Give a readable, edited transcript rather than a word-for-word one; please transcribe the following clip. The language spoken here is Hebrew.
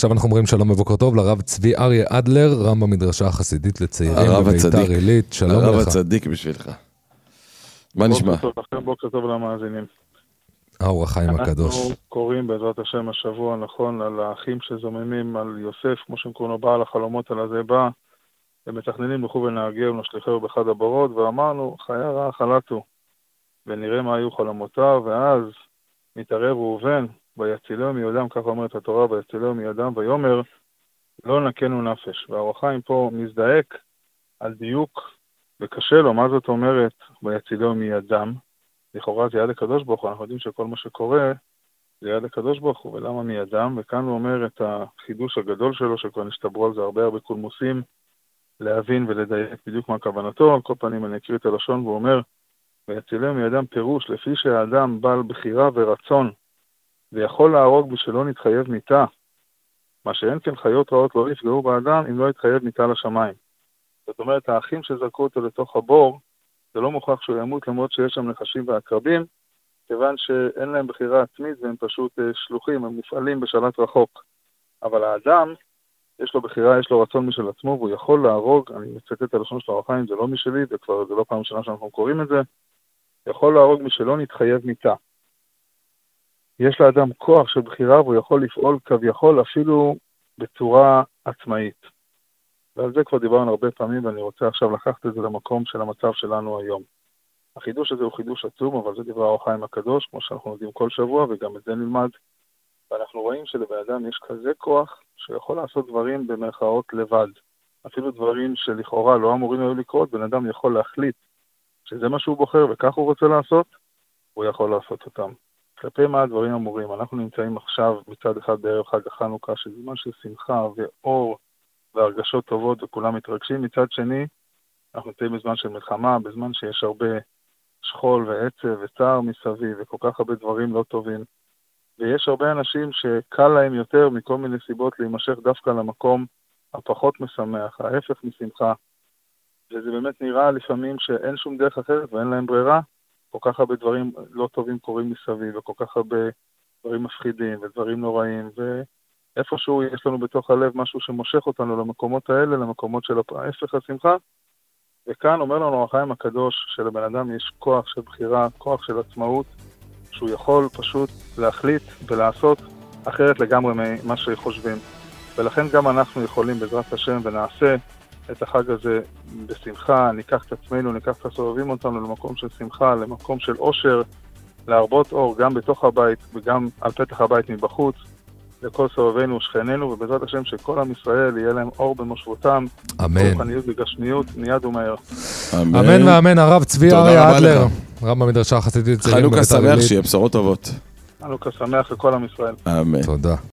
עכשיו אנחנו אומרים שלום ובוקר טוב לרב צבי אריה אדלר, רם במדרשה החסידית לצעירים בביתר עילית. שלום לך. הרב הצדיק בשבילך. מה נשמע? בוקר טוב למאזינים. האור החיים הקדוש. אנחנו קוראים בעזרת השם השבוע נכון על האחים שזוממים על יוסף, כמו שהם קוראים לו בעל החלומות על הזה בא, ומתכננים לכו ונהגהו ונשליחהו באחד הבורות, ואמרנו חיה רעה חלטו, ונראה מה היו חלומותיו, ואז מתערב ראובן, ויצילהו מידם, כך אומרת התורה, ויצילהו מידם, ויאמר לא נקנו נפש. והאור החיים פה מזדעק על דיוק, וקשה לו, מה זאת אומרת ויצילהו מידם? לכאורה זה יד הקדוש ברוך הוא, אנחנו יודעים שכל מה שקורה זה יד הקדוש ברוך הוא, ולמה מידם? וכאן הוא אומר את החידוש הגדול שלו, שכבר נשתברו על זה הרבה קולמוסים, להבין ולדייק בדיוק מה כוונתו. על כל פנים אני אקריא את הלשון, והוא אומר, ויצילהו מידם פירוש, לפי שהאדם בעל בחירה ורצון, ויכול להרוג בשלא נתחייב מיתה, מה שאין כן חיות רעות לא יפגעו באדם, אם לא יתחייב מיתה לשמיים. זאת אומרת, האחים שזרקו אותו לתוך הבור, זה לא מוכרח שהוא ימות, למרות שיש שם נחשים ועקרבים, כיוון שאין להם בחירה עצמית, והם פשוט שלוחים, הם מופעלים בשלט רחוק. אבל האדם, יש לו בחירה, יש לו רצון משל עצמו, והוא יכול להרוג, אני מצטט את הלשון של האור החיים, זה לא משלי, זה לא פעם ראשונה שאנחנו קוראים את זה, יכול להרוג משלא נתחייב מיתה. יש לאדם כוח של בחירה, והוא יכול לפעול כביכול אפילו בצורה עצמאית. ועל זה כבר דיברנו הרבה פעמים, ואני רוצה עכשיו לקחת את זה למקום של המצב שלנו היום. החידוש הזה הוא חידוש עצום, אבל זה דבר האור החיים הקדוש, כמו שאנחנו יודעים כל שבוע, וגם את זה נלמד. ואנחנו רואים שלבן אדם יש כזה כוח, שיכול לעשות דברים במרכאות לבד. אפילו דברים שלכאורה לא אמורים היו לקרות, בן אדם יכול להחליט שזה מה שהוא בוחר, וכך הוא רוצה לעשות, הוא יכול לעשות אותם. כלפי מה הדברים אמורים? אנחנו נמצאים עכשיו מצד אחד בערב חג החנוכה, שזה זמן של שמחה ואור והרגשות טובות וכולם מתרגשים. מצד שני, אנחנו נמצאים בזמן של מלחמה, בזמן שיש הרבה שכול ועצב וצער מסביב וכל כך הרבה דברים לא טובים. ויש הרבה אנשים שקל להם יותר מכל מיני סיבות להימשך דווקא למקום הפחות משמח, ההפך משמחה. וזה באמת נראה לפעמים שאין שום דרך אחרת ואין להם ברירה. כל כך הרבה דברים לא טובים קורים מסביב, וכל כך הרבה דברים מפחידים ודברים נוראים, ואיפשהו יש לנו בתוך הלב משהו שמושך אותנו למקומות האלה, למקומות של ההפך השמחה. וכאן אומר לנו האור החיים הקדוש שלבן אדם יש כוח של בחירה, כוח של עצמאות, שהוא יכול פשוט להחליט ולעשות אחרת לגמרי ממה שחושבים. ולכן גם אנחנו יכולים בעזרת השם ונעשה את החג הזה בשמחה, ניקח את עצמנו, ניקח את הסובבים אותנו למקום של שמחה, למקום של אושר, להרבות אור גם בתוך הבית וגם על פתח הבית מבחוץ, לכל סובבינו ושכנינו, ובעזרת השם שכל עם ישראל יהיה להם אור במושבותם, אמן. רוחניות וגשמיות, מיד ומהר. אמן ואמן. הרב צבי אריה אדלר, רב במדרשה החסידית לצעירים חנוכה בביתר עילית. שמח, שיהיה בשורות טובות. חנוכה שמח לכל עם ישראל. אמן. תודה.